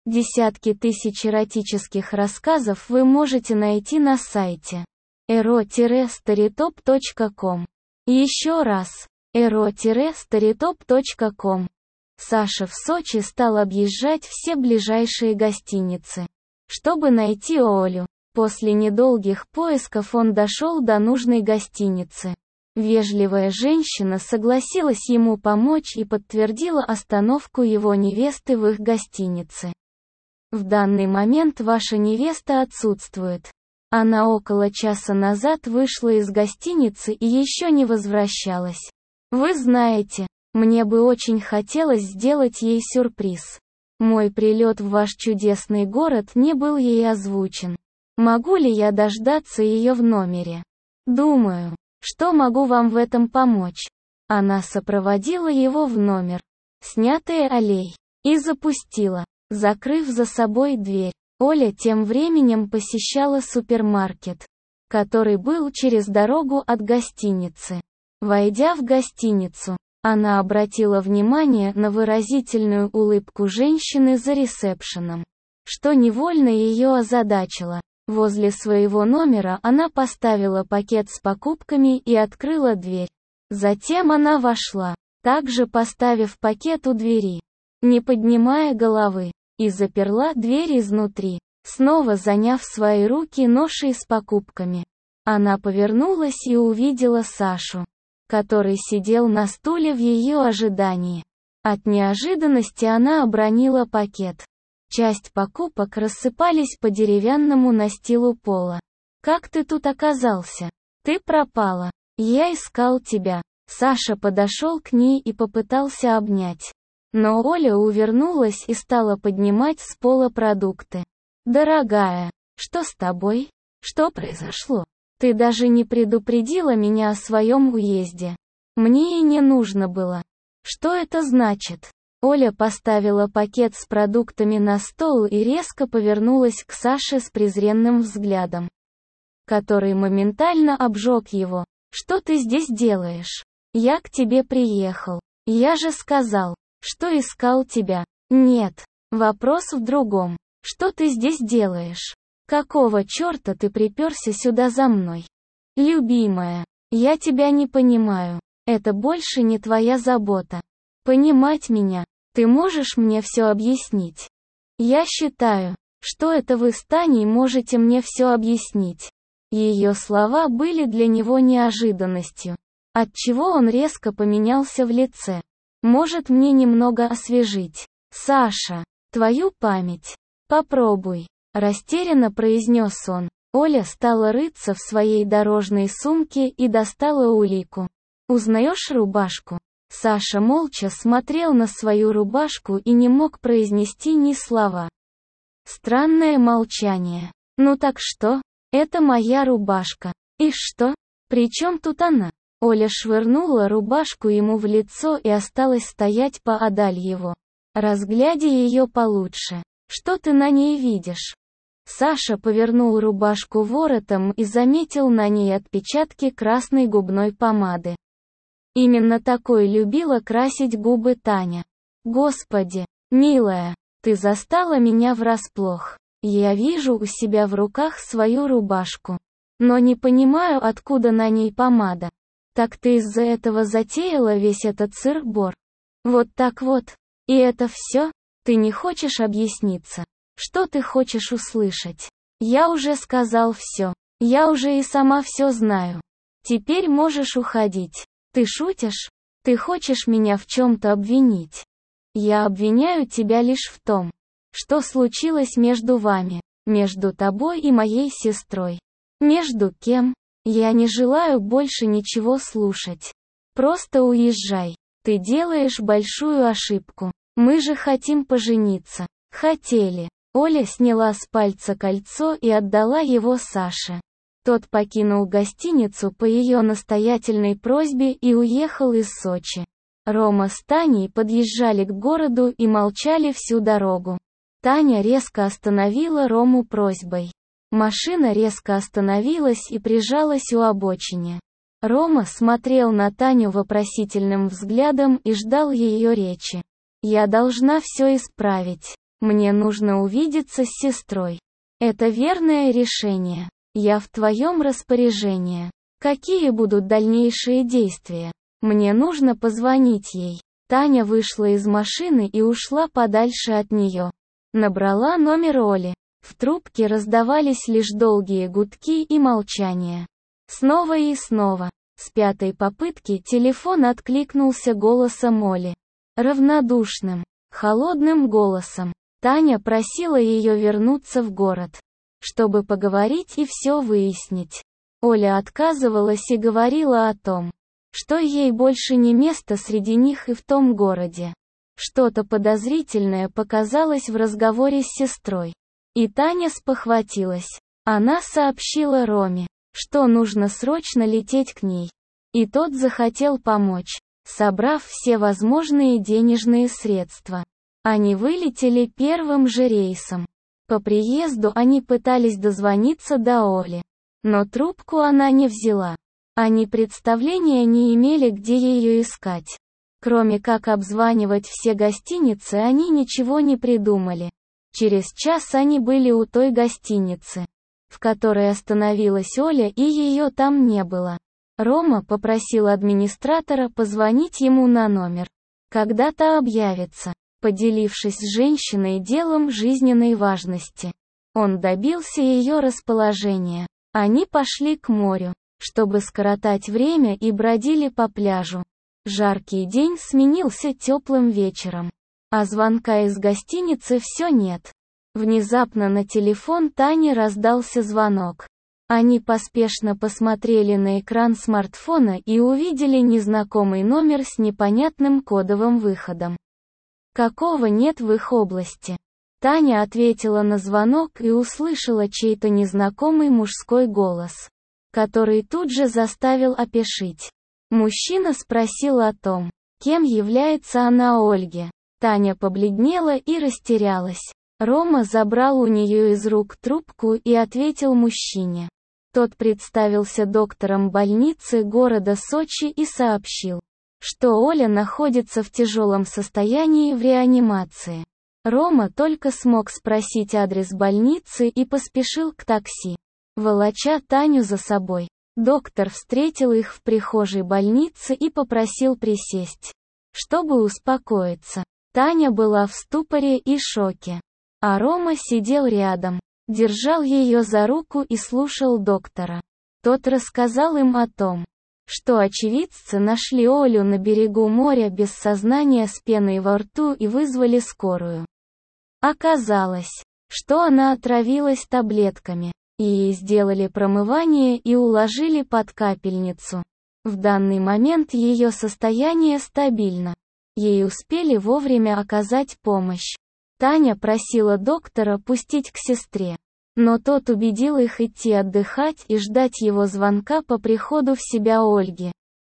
Десятки тысяч эротических рассказов вы можете найти на сайте ero-storytop.com. Еще раз, ero-storytop.com. Саша в Сочи стал объезжать все ближайшие гостиницы, чтобы найти Олю. После недолгих поисков он дошел до нужной гостиницы. Вежливая женщина согласилась ему помочь и подтвердила остановку его невесты в их гостинице. В данный момент ваша невеста отсутствует. Она около часа назад вышла из гостиницы и еще не возвращалась. Вы знаете, мне бы очень хотелось сделать ей сюрприз. Мой прилет в ваш чудесный город не был ей озвучен. Могу ли я дождаться ее в номере? Думаю, что могу вам в этом помочь. Она сопроводила его в номер, снятые аллей, и запустила, закрыв за собой дверь. Оля тем временем посещала супермаркет, который был через дорогу от гостиницы. Войдя в гостиницу, она обратила внимание на выразительную улыбку женщины за ресепшеном, что невольно ее озадачило. Возле своего номера она поставила пакет с покупками и открыла дверь. Затем она вошла, также поставив пакет у двери, не поднимая головы, и заперла дверь изнутри, снова заняв свои руки ношей с покупками. Она повернулась и увидела Сашу, который сидел на стуле в ее ожидании. От неожиданности она обронила пакет. Часть покупок рассыпались по деревянному настилу пола. «Как ты тут оказался? Ты пропала. Я искал тебя». Саша подошел к ней и попытался обнять. Но Оля увернулась и стала поднимать с пола продукты. «Дорогая, что с тобой? Что произошло? Ты даже не предупредила меня о своем уезде. Мне и не нужно было. Что это значит?» Оля поставила пакет с продуктами на стол и резко повернулась к Саше с презренным взглядом, который моментально обжег его. «Что ты здесь делаешь? Я к тебе приехал. Я же сказал, что искал тебя». «Нет, вопрос в другом. Что ты здесь делаешь? Какого черта ты приперся сюда за мной? Любимая, я тебя не понимаю. Это больше не твоя забота. Понимать меня. Ты можешь мне все объяснить? Я считаю, что это вы с Таней можете мне все объяснить». Ее слова были для него неожиданностью, отчего он резко поменялся в лице. «Может мне немного освежить? Саша, твою память. Попробуй», — растерянно произнес он. Оля стала рыться в своей дорожной сумке и достала улику. «Узнаешь рубашку?» Саша молча смотрел на свою рубашку и не мог произнести ни слова. Странное молчание. «Ну так что? Это моя рубашка. И что? При чем тут она?» Оля швырнула рубашку ему в лицо и осталась стоять поодаль его. «Разгляди ее получше. Что ты на ней видишь?» Саша повернул рубашку воротом и заметил на ней отпечатки красной губной помады. Именно такой любила красить губы Таня. «Господи, милая, ты застала меня врасплох. Я вижу у себя в руках свою рубашку, но не понимаю, откуда на ней помада. Так ты из-за этого затеяла весь этот сыр-бор? Вот так вот. И это все? Ты не хочешь объясниться? Что ты хочешь услышать? Я уже сказал все. Я уже и сама все знаю. Теперь можешь уходить. Ты шутишь? Ты хочешь меня в чем-то обвинить? Я обвиняю тебя лишь в том, что случилось между вами, между тобой и моей сестрой. Между кем? Я не желаю больше ничего слушать. Просто уезжай. Ты делаешь большую ошибку. Мы же хотим пожениться. Хотели». Оля сняла с пальца кольцо и отдала его Саше. Тот покинул гостиницу по ее настоятельной просьбе и уехал из Сочи. Рома с Таней подъезжали к городу и молчали всю дорогу. Таня резко остановила Рому просьбой. Машина резко остановилась и прижалась у обочины. Рома смотрел на Таню вопросительным взглядом и ждал ее речи. «Я должна все исправить. Мне нужно увидеться с сестрой. Это верное решение. Я в твоем распоряжении. Какие будут дальнейшие действия? Мне нужно позвонить ей. Таня вышла из машины и ушла подальше от нее. Набрала номер Оли. В трубке раздавались лишь долгие гудки и молчание. Снова и снова. С пятой попытки телефон откликнулся голосом Оли. Равнодушным, холодным голосом. Таня просила ее вернуться в город, чтобы поговорить и все выяснить. Оля отказывалась и говорила о том, что ей больше не место среди них и в том городе. Что-то подозрительное показалось в разговоре с сестрой. И Таня спохватилась. Она сообщила Роме, что нужно срочно лететь к ней. И тот захотел помочь, собрав все возможные денежные средства. Они вылетели первым же рейсом. По приезду они пытались дозвониться до Оли. Но трубку она не взяла. Они представления не имели, где ее искать. Кроме как обзванивать все гостиницы, они ничего не придумали. Через час они были у той гостиницы, в которой остановилась Оля, и ее там не было. Рома попросил администратора позвонить ему на номер. Когда-то объявится, поделившись с женщиной делом жизненной важности. Он добился ее расположения. Они пошли к морю, чтобы скоротать время, и бродили по пляжу. Жаркий день сменился теплым вечером. А звонка из гостиницы все нет. Внезапно на телефон Тани раздался звонок. Они поспешно посмотрели на экран смартфона и увидели незнакомый номер с непонятным кодовым выходом. Какого нет в их области. Таня ответила на звонок и услышала чей-то незнакомый мужской голос, который тут же заставил опешить. Мужчина спросил о том, кем является она Ольге. Таня побледнела и растерялась. Рома забрал у нее из рук трубку и ответил мужчине. Тот представился доктором больницы города Сочи и сообщил, что Оля находится в тяжелом состоянии в реанимации. Рома только смог спросить адрес больницы и поспешил к такси, волоча Таню за собой. Доктор встретил их в прихожей больницы и попросил присесть, чтобы успокоиться. Таня была в ступоре и шоке. А Рома сидел рядом, держал ее за руку и слушал доктора. Тот рассказал им о том, что очевидцы нашли Олю на берегу моря без сознания с пеной во рту и вызвали скорую. Оказалось, что она отравилась таблетками, и ей сделали промывание и уложили под капельницу. В данный момент ее состояние стабильно. Ей успели вовремя оказать помощь. Таня просила доктора пустить к сестре, но тот убедил их идти отдыхать и ждать его звонка по приходу в себя Ольги.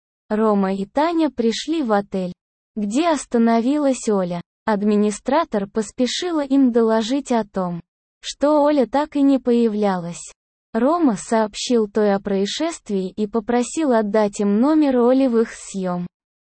Рома и Таня пришли в отель, где остановилась Оля. Администратор поспешила им доложить о том, что Оля так и не появлялась. Рома сообщил той о происшествии и попросил отдать им номер Оли в их съем.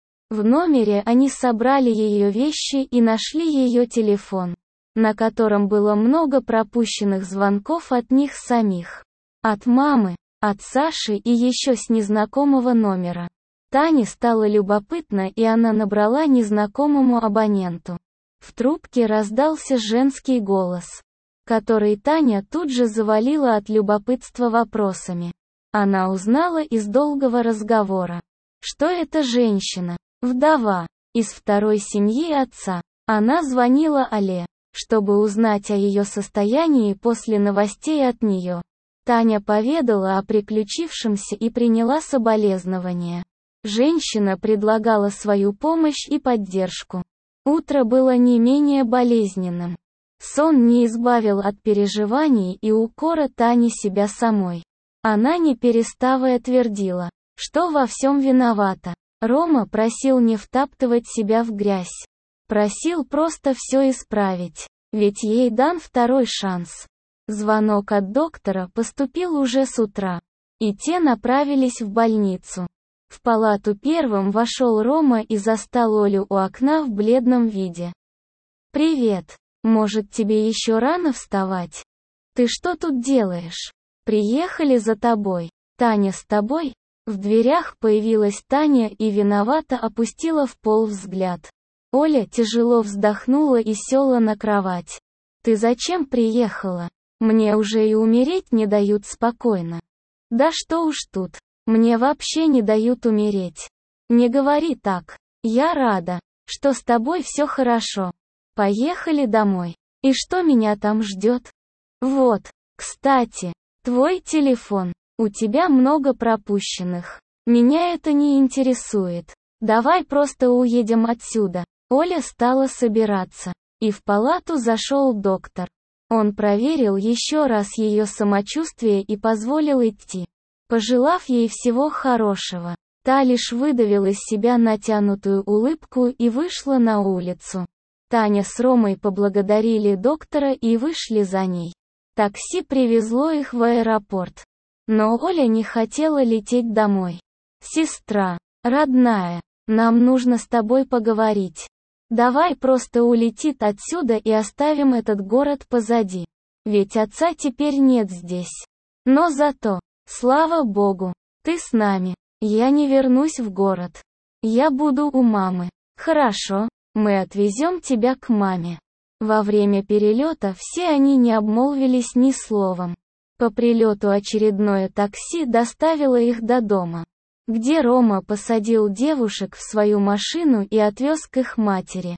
В номере они собрали ее вещи и нашли ее телефон, на котором было много пропущенных звонков от них самих. От мамы, от Саши и еще с незнакомого номера. Тане стало любопытно, и она набрала незнакомому абоненту. В трубке раздался женский голос, который Таня тут же завалила от любопытства вопросами. Она узнала из долгого разговора, что эта женщина – вдова, из второй семьи отца. Она звонила Оле, чтобы узнать о ее состоянии после новостей от нее. Таня поведала о приключившемся и приняла соболезнования. Женщина предлагала свою помощь и поддержку. Утро было не менее болезненным. Сон не избавил от переживаний и укора Тани себя самой. Она не переставая твердила, что во всем виновата. Рома просил не втаптывать себя в грязь. Просил просто все исправить, ведь ей дан второй шанс. Звонок от доктора поступил уже с утра, и те направились в больницу. В палату первым вошел Рома и застал Олю у окна в бледном виде. «Привет, Может, тебе еще рано вставать? Ты что тут делаешь? Приехали за тобой. Таня с тобой? В дверях появилась Таня и виновато опустила в пол взгляд. Оля тяжело вздохнула и села на кровать. Ты зачем приехала? Мне уже и умереть не дают спокойно. Да что уж тут. Мне вообще не дают умереть. Не говори так. Я рада, что с тобой все хорошо. Поехали домой. И что меня там ждет? Вот, кстати, твой телефон. У тебя много пропущенных. Меня это не интересует. Давай просто уедем отсюда. Оля стала собираться. И в палату зашел доктор. Он проверил еще раз ее самочувствие и позволил идти. Пожелав ей всего хорошего, та лишь выдавила из себя натянутую улыбку и вышла на улицу. Таня с Ромой поблагодарили доктора и вышли за ней. Такси привезло их в аэропорт. Но Оля не хотела лететь домой. «Сестра, родная, нам нужно с тобой поговорить. Давай просто улетит отсюда и оставим этот город позади. Ведь отца теперь нет здесь. Но зато, слава Богу, ты с нами. Я не вернусь в город. Я буду у мамы. Хорошо, мы отвезем тебя к маме». Во время перелета все они не обмолвились ни словом. По прилету очередное такси доставило их до дома, где Рома посадил девушек в свою машину и отвез к их матери.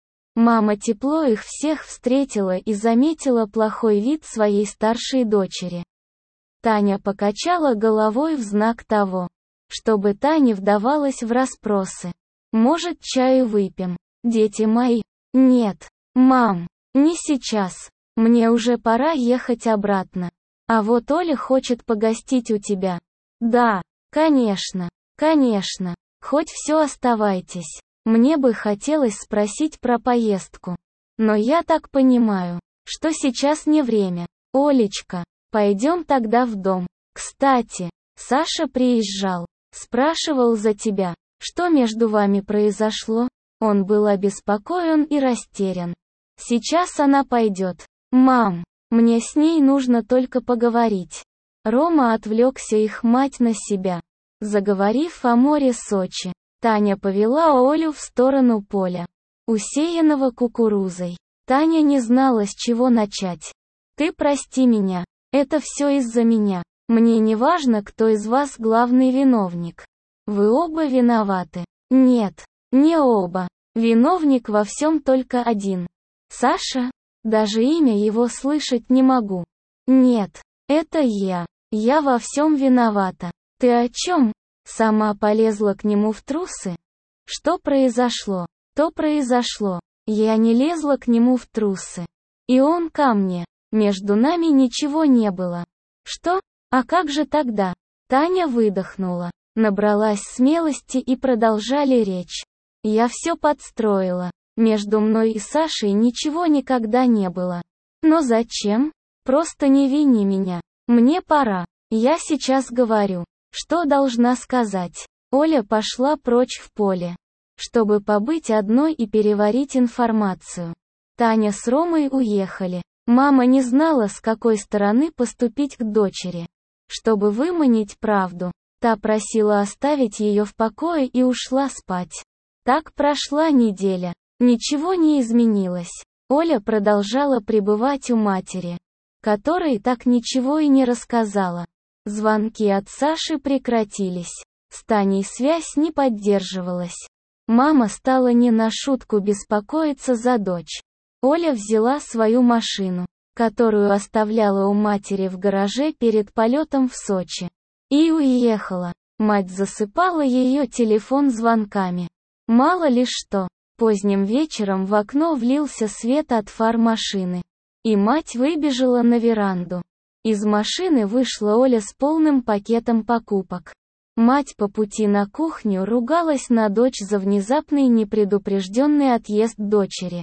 Мама тепло их всех встретила и заметила плохой вид своей старшей дочери. Таня покачала головой в знак того, чтобы та не вдавалась в расспросы. «Может, чаю выпьем, дети мои?» «Нет, мам, не сейчас. Мне уже пора ехать обратно. А вот Оля хочет погостить у тебя». «Да, конечно, конечно. Хоть все оставайтесь. Мне бы хотелось спросить про поездку. Но я так понимаю, что сейчас не время. Олечка, пойдем тогда в дом. Кстати, Саша приезжал. Спрашивал за тебя. Что между вами произошло?» Он был обеспокоен и растерян. «Сейчас она пойдет. Мам, мне с ней нужно только поговорить». Рома отвлекся их мать на себя. Заговорив о море Сочи, Таня повела Олю в сторону поля, усеянного кукурузой. Таня не знала, с чего начать. «Ты прости меня. Это все из-за меня. Мне не важно, кто из вас главный виновник. Вы оба виноваты». «Нет, не оба. Виновник во всем только один. Саша? Даже имя его слышать не могу. Нет, это я. Я во всем виновата. Ты о чем?» Сама полезла к нему в трусы. Что произошло? То произошло. Я не лезла к нему в трусы. И он ко мне. Между нами ничего не было. Что? А как же тогда? Таня выдохнула, набралась смелости и продолжали речь. Я все подстроила. Между мной и Сашей ничего никогда не было. Но зачем? Просто не вини меня. Мне пора. Я сейчас говорю, что должна сказать. Оля пошла прочь в поле, чтобы побыть одной и переварить информацию. Таня с Ромой уехали. Мама не знала, с какой стороны поступить к дочери, чтобы выманить правду. Та просила оставить ее в покое и ушла спать. Так прошла неделя. Ничего не изменилось. Оля продолжала пребывать у матери, которой так ничего и не рассказала. Звонки от Саши прекратились. С Таней связь не поддерживалась. Мама стала не на шутку беспокоиться за дочь. Оля взяла свою машину, которую оставляла у матери в гараже перед полетом в Сочи, и уехала. Мать засыпала ее телефон звонками. Мало ли что. Поздним вечером в окно влился свет от фар машины, и мать выбежала на веранду. Из машины вышла Оля с полным пакетом покупок. Мать по пути на кухню ругалась на дочь за внезапный непредупрежденный отъезд дочери.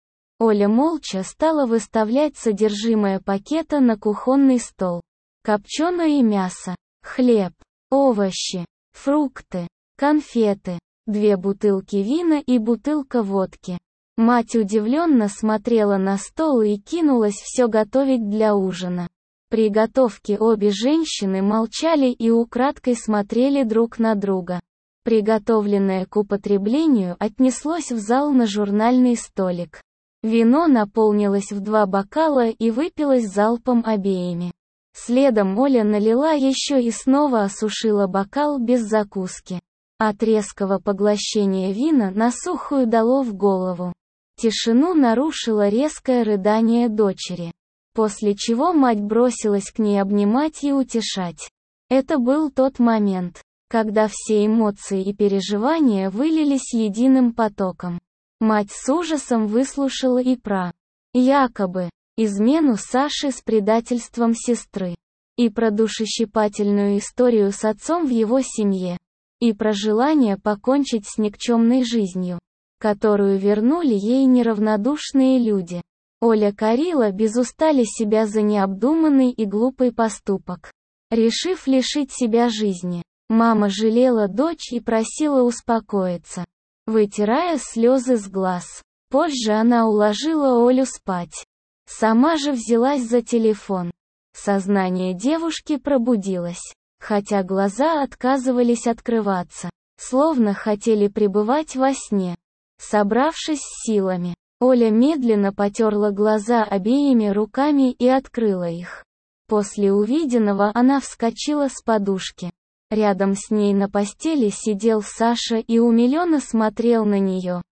Оля молча стала выставлять содержимое пакета на кухонный стол. Копченое мясо, хлеб, овощи, фрукты, конфеты, 2 бутылки вина и бутылка водки. Мать удивленно смотрела на стол и кинулась все готовить для ужина. При готовке обе женщины молчали и украдкой смотрели друг на друга. Приготовленное к употреблению отнеслось в зал на журнальный столик. Вино наполнилось в 2 бокала и выпилось залпом обеими. Следом Оля налила еще и снова осушила бокал без закуски. От резкого поглощения вина на сухую дало в голову. Тишину нарушило резкое рыдание дочери. После чего мать бросилась к ней обнимать и утешать. Это был тот момент, когда все эмоции и переживания вылились единым потоком. Мать с ужасом выслушала и про якобы измену Саши с предательством сестры, и про душещипательную историю с отцом в его семье, и про желание покончить с никчемной жизнью, которую вернули ей неравнодушные люди. Оля корила без устали себя за необдуманный и глупый поступок, решив лишить себя жизни. Мама жалела дочь и просила успокоиться, вытирая слезы с глаз. Позже она уложила Олю спать. Сама же взялась за телефон. Сознание девушки пробудилось, хотя глаза отказывались открываться, словно хотели пребывать во сне. Собравшись с силами, Оля медленно потерла глаза обеими руками и открыла их. После увиденного она вскочила с подушки. Рядом с ней на постели сидел Саша и умиленно смотрел на нее.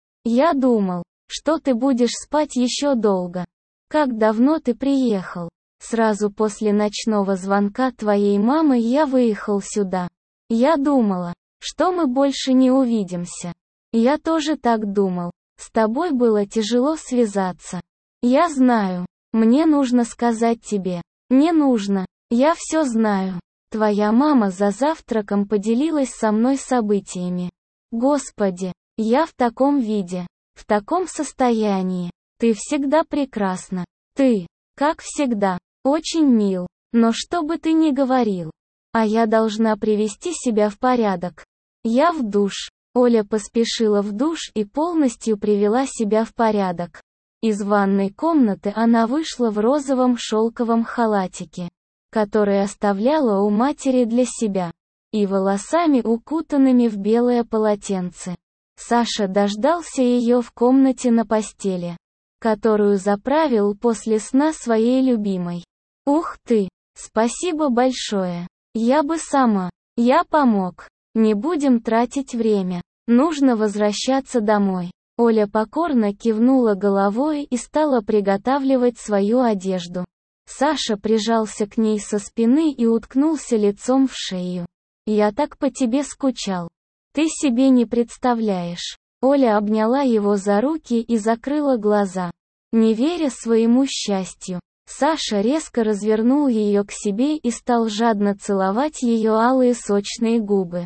«Я думал, что ты будешь спать еще долго. Как давно ты приехал? Сразу после ночного звонка твоей мамы я выехал сюда. Я думала, что мы больше не увидимся. Я тоже так думал. С тобой было тяжело связаться. Я знаю. Мне нужно сказать тебе. Не нужно. Я все знаю. Твоя мама за завтраком поделилась со мной событиями. Господи, я в таком виде, в таком состоянии. Ты всегда прекрасна. Ты, как всегда, очень мил. Но что бы ты ни говорил, а я должна привести себя в порядок. Я в душ. Оля поспешила в душ и полностью привела себя в порядок. Из ванной комнаты она вышла в розовом шелковом халатике, который оставляла у матери для себя, и волосами укутанными в белое полотенце. Саша дождался ее в комнате на постели, которую заправил после сна своей любимой. «Ух ты! Спасибо большое! Я бы сама. Я помог. Не будем тратить время. Нужно возвращаться домой». Оля покорно кивнула головой и стала приготавливать свою одежду. Саша прижался к ней со спины и уткнулся лицом в шею. «Я так по тебе скучал. Ты себе не представляешь». Оля обняла его за руки и закрыла глаза, не веря своему счастью. Саша резко развернул ее к себе и стал жадно целовать ее алые сочные губы.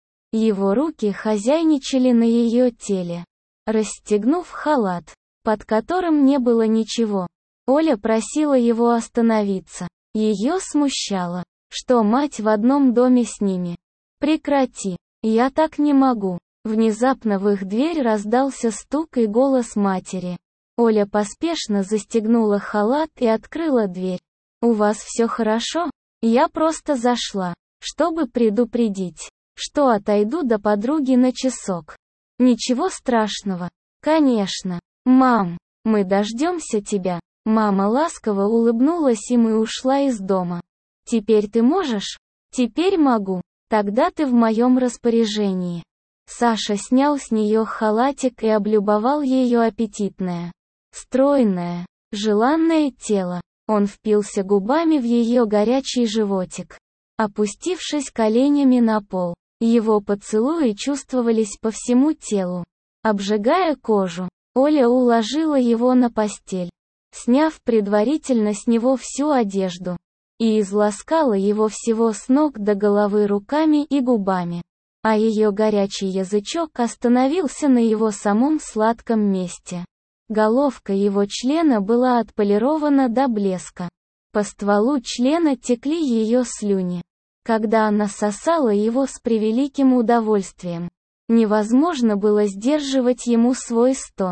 Его руки хозяйничали на ее теле, расстегнув халат, под которым не было ничего. Оля просила его остановиться. Ее смущало, что мать в одном доме с ними. «Прекрати, я так не могу». Внезапно в их дверь раздался стук и голос матери. Оля поспешно застегнула халат и открыла дверь. «У вас все хорошо? Я просто зашла, чтобы предупредить, что отойду до подруги на часок». «Ничего страшного. Конечно. Мам, мы дождемся тебя». Мама ласково улыбнулась им и ушла из дома. «Теперь ты можешь?» «Теперь могу. Тогда ты в моем распоряжении». Саша снял с нее халатик и облюбовал ее аппетитное, стройное, желанное тело. Он впился губами в ее горячий животик, опустившись коленями на пол. Его поцелуи чувствовались по всему телу, обжигая кожу. Оля уложила его на постель, сняв предварительно с него всю одежду, и изласкала его всего с ног до головы руками и губами, а ее горячий язычок остановился на его самом сладком месте. Головка его члена была отполирована до блеска. По стволу члена текли ее слюни, когда она сосала его с превеликим удовольствием. Невозможно было сдерживать ему свой стон.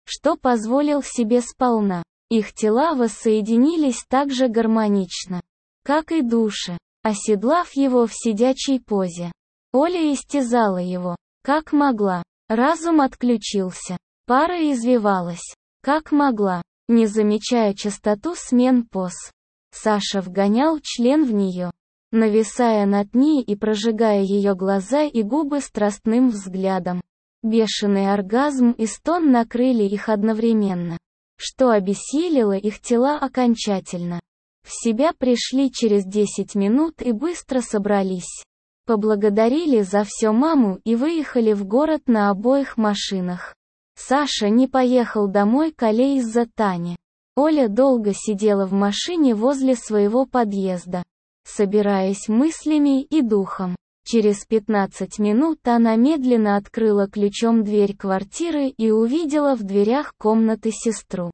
что позволил себе сполна. Их тела воссоединились так же гармонично, как и души, оседлав его в сидячей позе. Оля истязала его, как могла. Разум отключился. Пара извивалась, как могла, не замечая частоту смен поз. Саша вгонял член в нее, нависая над ней и прожигая ее глаза и губы страстным взглядом. Бешеный оргазм и стон накрыли их одновременно, что обессилило их тела окончательно. В себя пришли через 10 минут и быстро собрались. Поблагодарили за все маму и выехали в город на обоих машинах. Саша не поехал домой к Оле из-за Тани. Оля долго сидела в машине возле своего подъезда, собираясь мыслями и духом. Через 15 минут она медленно открыла ключом дверь квартиры и увидела в дверях комнаты сестру.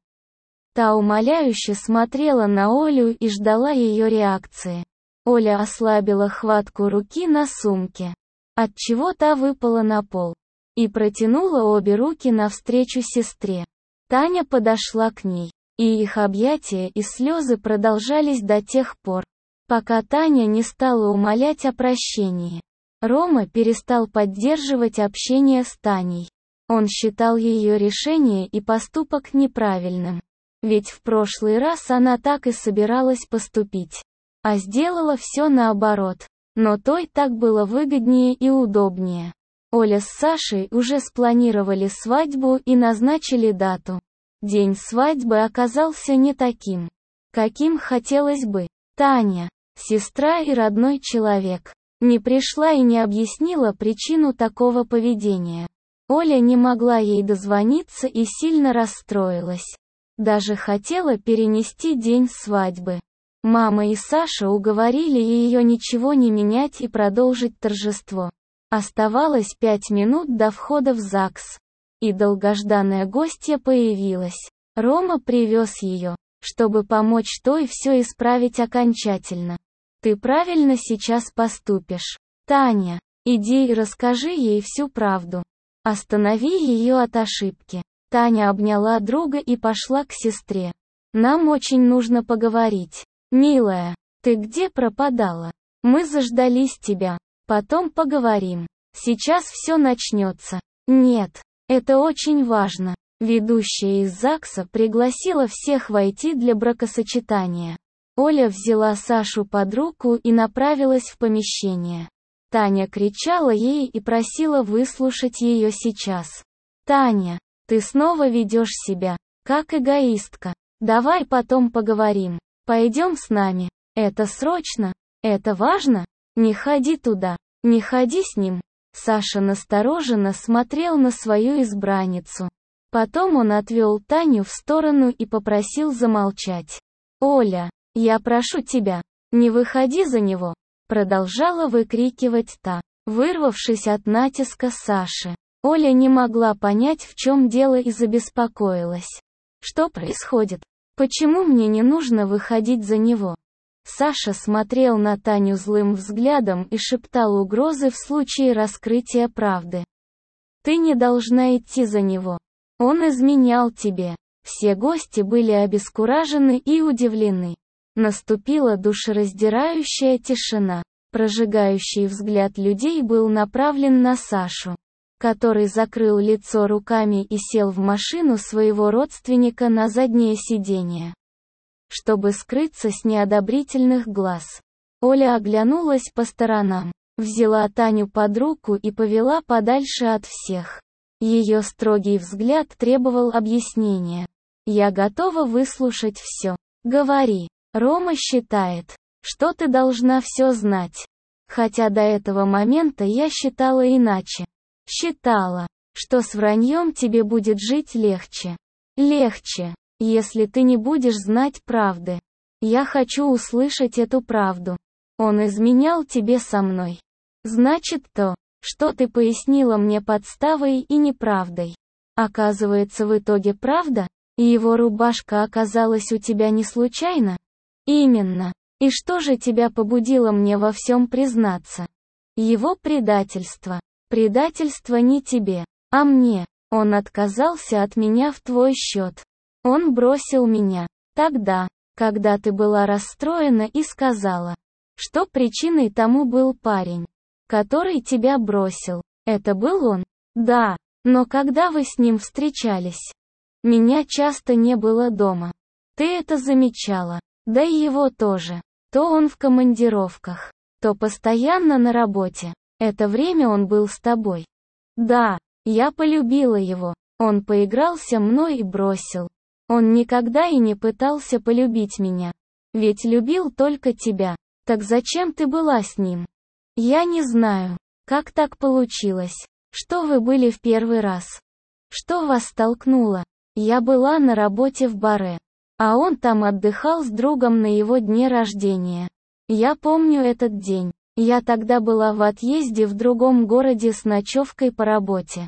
Та умоляюще смотрела на Олю и ждала ее реакции. Оля ослабила хватку руки на сумке, отчего та выпала на пол, и протянула обе руки навстречу сестре. Таня подошла к ней, и их объятия и слезы продолжались до тех пор, пока Таня не стала умолять о прощении. Рома перестал поддерживать общение с Таней. Он считал ее решение и поступок неправильным. Ведь в прошлый раз она так и собиралась поступить, а сделала все наоборот. Но той так было выгоднее и удобнее. Оля с Сашей уже спланировали свадьбу и назначили дату. День свадьбы оказался не таким, каким хотелось бы. Таня, сестра и родной человек, не пришла и не объяснила причину такого поведения. Оля не могла ей дозвониться и сильно расстроилась. Даже хотела перенести день свадьбы. Мама и Саша уговорили ее ничего не менять и продолжить торжество. Оставалось 5 минут до входа в ЗАГС. И долгожданная гостья появилась. Рома привез ее, чтобы помочь той все исправить окончательно. «Ты правильно сейчас поступишь. Таня, иди и расскажи ей всю правду. Останови ее от ошибки». Таня обняла друга и пошла к сестре. «Нам очень нужно поговорить. Милая, ты где пропадала? Мы заждались тебя. Потом поговорим. Сейчас все начнется». «Нет, это очень важно». Ведущая из ЗАГСа пригласила всех войти для бракосочетания. Оля взяла Сашу под руку и направилась в помещение. Таня кричала ей и просила выслушать ее сейчас. «Таня, ты снова ведешь себя, как эгоистка. Давай потом поговорим. Пойдем с нами. Это срочно? Это важно? Не ходи туда. Не ходи с ним». Саша настороженно смотрел на свою избранницу. Потом он отвел Таню в сторону и попросил замолчать. «Оля, я прошу тебя, не выходи за него», продолжала выкрикивать та, вырвавшись от натиска Саши. Оля не могла понять, в чем дело, и забеспокоилась. «Что происходит? Почему мне не нужно выходить за него?» Саша смотрел на Таню злым взглядом и шептал угрозы в случае раскрытия правды. «Ты не должна идти за него. Он изменял тебе». Все гости были обескуражены и удивлены. Наступила душераздирающая тишина. Прожигающий взгляд людей был направлен на Сашу, который закрыл лицо руками и сел в машину своего родственника на заднее сиденье, чтобы скрыться с неодобрительных глаз. Оля оглянулась по сторонам, взяла Таню под руку и повела подальше от всех. Ее строгий взгляд требовал объяснения. «Я готова выслушать все. Говори. Рома считает, что ты должна все знать. Хотя до этого момента я считала иначе. Считала, что с враньем тебе будет жить легче. Легче, если ты не будешь знать правды. Я хочу услышать эту правду. Он изменял тебе со мной. Значит, то, что ты пояснила мне подставой и неправдой, оказывается в итоге правда, и его рубашка оказалась у тебя не случайно? Именно. И что же тебя побудило мне во всем признаться? Его предательство. Предательство не тебе, а мне. Он отказался от меня в твой счет. Он бросил меня. Тогда, когда ты была расстроена и сказала, что причиной тому был парень, который тебя бросил. Это был он? Да. Но когда вы с ним встречались? Меня часто не было дома. Ты это замечала. Да и его тоже. То он в командировках, то постоянно на работе. Это время он был с тобой. Да, я полюбила его. Он поигрался мной и бросил. Он никогда и не пытался полюбить меня. Ведь любил только тебя. Так зачем ты была с ним? Я не знаю, как так получилось. Что вы были в первый раз? Что вас столкнуло? Я была на работе в баре, а он там отдыхал с другом на его дне рождения. Я помню этот день. Я тогда была в отъезде в другом городе с ночевкой по работе.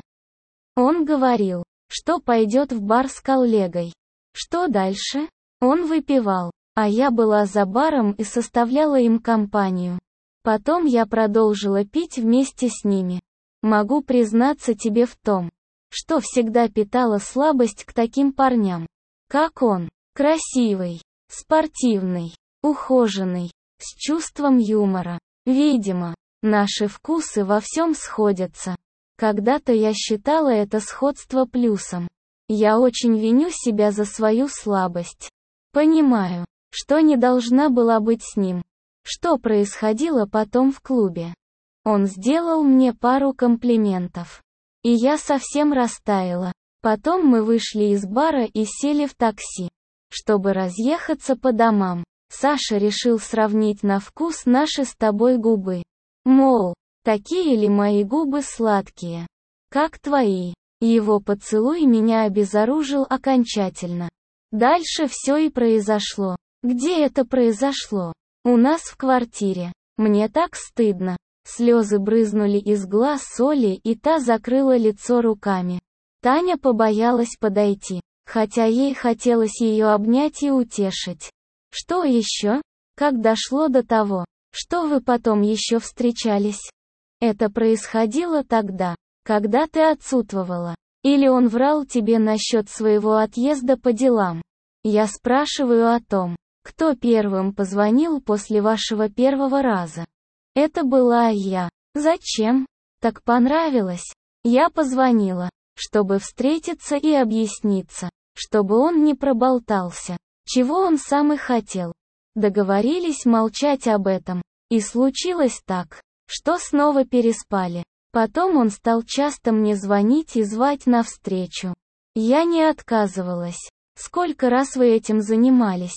Он говорил, что пойдет в бар с коллегой. Что дальше? Он выпивал, а я была за баром и составляла им компанию. Потом я продолжила пить вместе с ними. Могу признаться тебе в том, что всегда питала слабость к таким парням. Как он. Красивый, спортивный, ухоженный, с чувством юмора. Видимо, наши вкусы во всем сходятся. Когда-то я считала это сходство плюсом. Я очень виню себя за свою слабость. Понимаю, что не должна была быть с ним. Что происходило потом в клубе? Он сделал мне пару комплиментов. И я совсем растаяла. Потом мы вышли из бара и сели в такси, чтобы разъехаться по домам. Саша решил сравнить на вкус наши с тобой губы. Мол, такие ли мои губы сладкие, как твои. Его поцелуй меня обезоружил окончательно. Дальше все и произошло. Где это произошло? У нас в квартире. Мне так стыдно. Слезы брызнули из глаз Оли, и та закрыла лицо руками. Таня побоялась подойти, хотя ей хотелось ее обнять и утешить. Что еще? Как дошло до того, что вы потом еще встречались? Это происходило тогда, когда ты отсутствовала. Или он врал тебе насчет своего отъезда по делам? Я спрашиваю о том, кто первым позвонил после вашего первого раза. Это была я. Зачем? Так понравилось. Я позвонила, чтобы встретиться и объясниться, чтобы он не проболтался, чего он сам и хотел. Договорились молчать об этом. И случилось так, что снова переспали. Потом он стал часто мне звонить и звать навстречу. Я не отказывалась. Сколько раз вы этим занимались?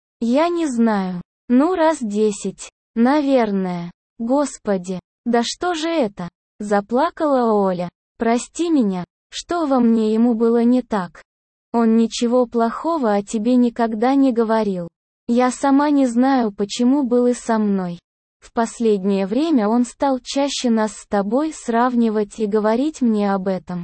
Я не знаю. Раз 10. Наверное. Господи, да что же это? Заплакала Оля. Прости меня, что во мне ему было не так? Он ничего плохого о тебе никогда не говорил. Я сама не знаю, почему был и со мной. В последнее время он стал чаще нас с тобой сравнивать и говорить мне об этом.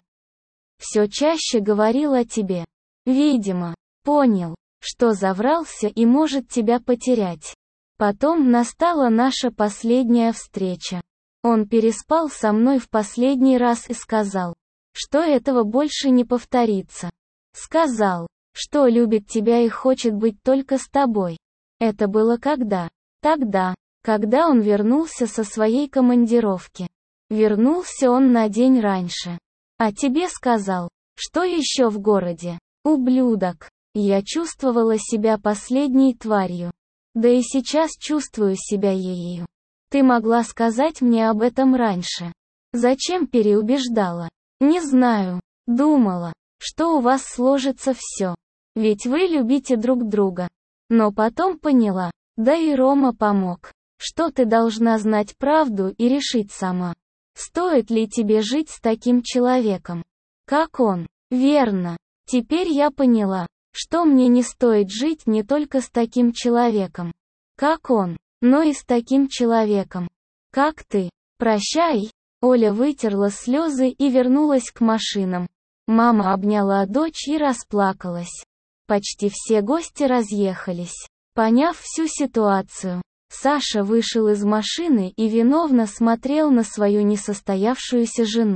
Все чаще говорил о тебе. Видимо, понял, что заврался и может тебя потерять. Потом настала наша последняя встреча. Он переспал со мной в последний раз и сказал, что этого больше не повторится. Сказал, что любит тебя и хочет быть только с тобой. Это было когда? Тогда, когда он вернулся со своей командировки. Вернулся он на день раньше. А тебе сказал, что еще в городе? Ублюдок. Я чувствовала себя последней тварью. Да и сейчас чувствую себя ею. Ты могла сказать мне об этом раньше. Зачем переубеждала? Не знаю. Думала, что у вас сложится все. Ведь вы любите друг друга. Но потом поняла, да и Рома помог, что ты должна знать правду и решить сама. Стоит ли тебе жить с таким человеком, как он? Верно. Теперь я поняла, что мне не стоит жить не только с таким человеком, как он, но и с таким человеком, как ты. Прощай. Оля вытерла слезы и вернулась к машинам. Мама обняла дочь и расплакалась. Почти все гости разъехались. Поняв всю ситуацию, Саша вышел из машины и виновно смотрел на свою несостоявшуюся жену.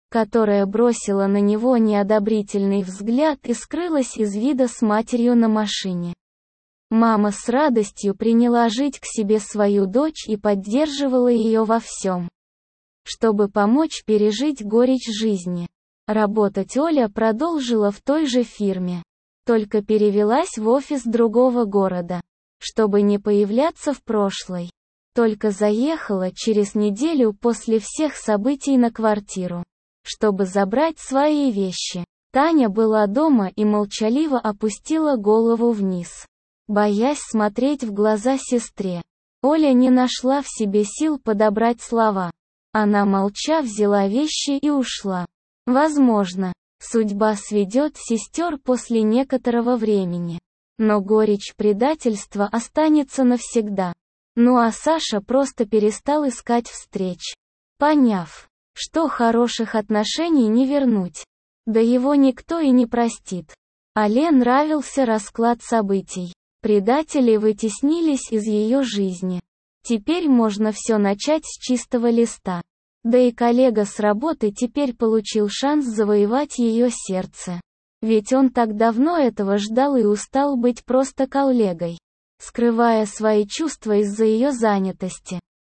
которая бросила на него неодобрительный взгляд и скрылась из вида с матерью на машине. Мама с радостью приняла жить к себе свою дочь и поддерживала ее во всем, чтобы помочь пережить горечь жизни. Работать Оля продолжила в той же фирме, только перевелась в офис другого города, чтобы не появляться в прошлой. Только заехала через неделю после всех событий на квартиру, чтобы забрать свои вещи. Таня была дома и молчаливо опустила голову вниз, боясь смотреть в глаза сестре. Оля не нашла в себе сил подобрать слова. Она молча взяла вещи и ушла. Возможно, судьба сведет сестер после некоторого времени, но горечь предательства останется навсегда. Ну а Саша просто перестал искать встреч, поняв, что хороших отношений не вернуть. Да его никто и не простит. Але нравился расклад событий. Предатели вытеснились из ее жизни. Теперь можно все начать с чистого листа. Да и коллега с работы теперь получил шанс завоевать ее сердце. Ведь он так давно этого ждал и устал быть просто коллегой, скрывая свои чувства из-за ее занятости.